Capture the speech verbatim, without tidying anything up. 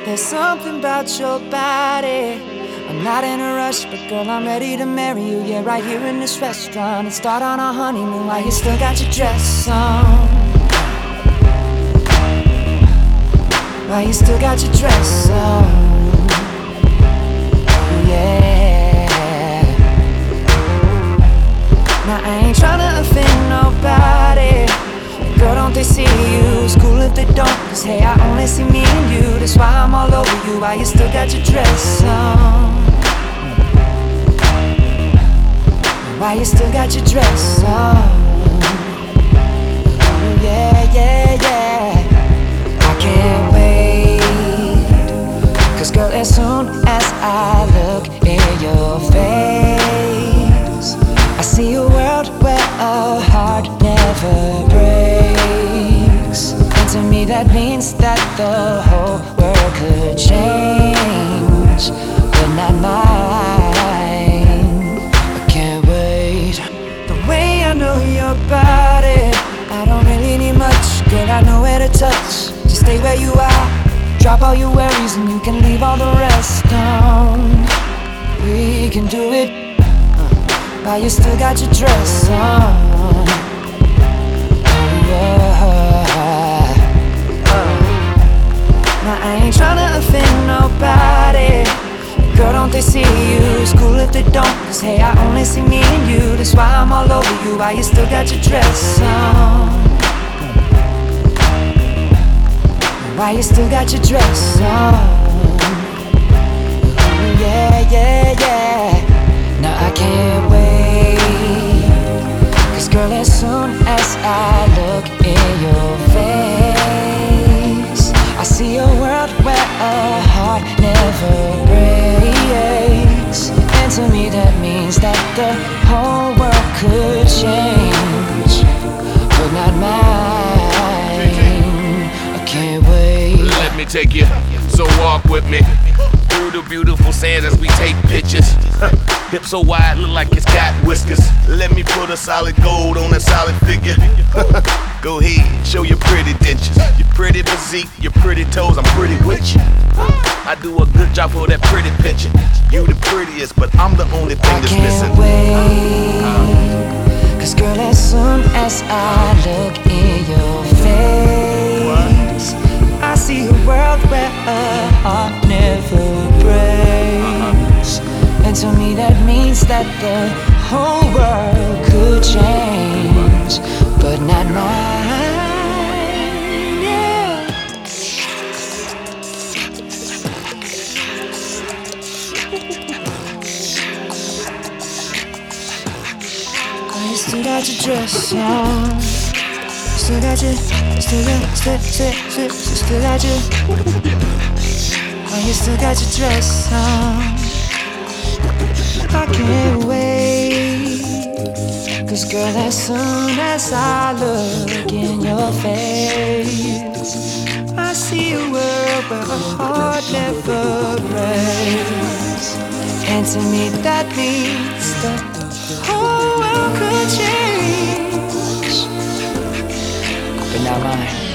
There's something about your body. I'm not in a rush, but girl, I'm ready to marry you. Yeah, right here in this restaurant and start on our honeymoon while you still got your dress on. While you still got your dress on. Yeah. Now I ain't tryna offend nobody. Girl, don't they see you? It's cool if they don't, cause hey, I only see me and you. That's why I'm all over you while you still got your dress on. Why you still got your dress on? Ooh, yeah, yeah, yeah. I can't wait, cause girl, as soon as I look in your face, I see a world where a heart never breaks. And to me that means that the whole world could change, but not mine. I can't wait. The way I know your body, I don't really need much. Girl, I know where to touch. Just stay where you are. Drop all your worries and you can leave all the rest on. We can do it while you still got your dress on. Oh, yeah. Oh. Now I ain't tryna offend nobody. Girl, don't they see you? It's cool if they don't, cause hey, I only see me and you. That's why I'm all over you while you still got your dress on. Why you still got your dress on? Ooh, yeah, yeah, yeah. Now I can't wait, cause girl, as soon as I look in your face, I see a world where a heart never breaks. And to me that means that the whole world could change, but not mine. I can't wait. Let me take you, so walk with me through the beautiful sands as we take pictures. Hips so wide, look like it's got whiskers. Let me put a solid gold on a solid figure. Go ahead, show your pretty dentures, your pretty physique, your pretty toes. I'm pretty with you. I do a good job for that pretty picture. You the prettiest, but I'm the only thing that's missing. I can't wait, cause girl, as soon as I look in your face, I see a world where a heart never breaks. And to me that means that the whole world could change, but not mine, yeah. Oh, you still got your dress on. Still got your, still got, still, still, still, still got your. Oh, you still got your dress on. I can't wait, cause girl, as soon as I look in your face, I see a world where a heart never breaks. And to me that means that the whole world could change, but not mine.